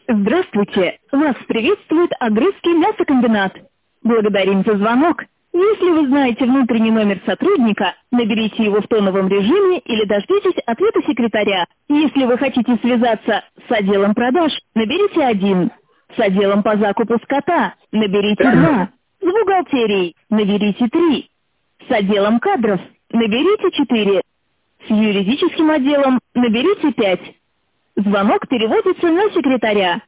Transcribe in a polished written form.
Здравствуйте! Вас приветствует Огрызский мясокомбинат. Благодарим за звонок. Если вы знаете внутренний номер сотрудника, наберите его в тоновом режиме или дождитесь ответа секретаря. Если вы хотите связаться с отделом продаж, наберите 1. С отделом по закупу скота наберите 2. С бухгалтерией наберите 3. С отделом кадров наберите 4. С юридическим отделом наберите 5. Звонок переводится на секретаря.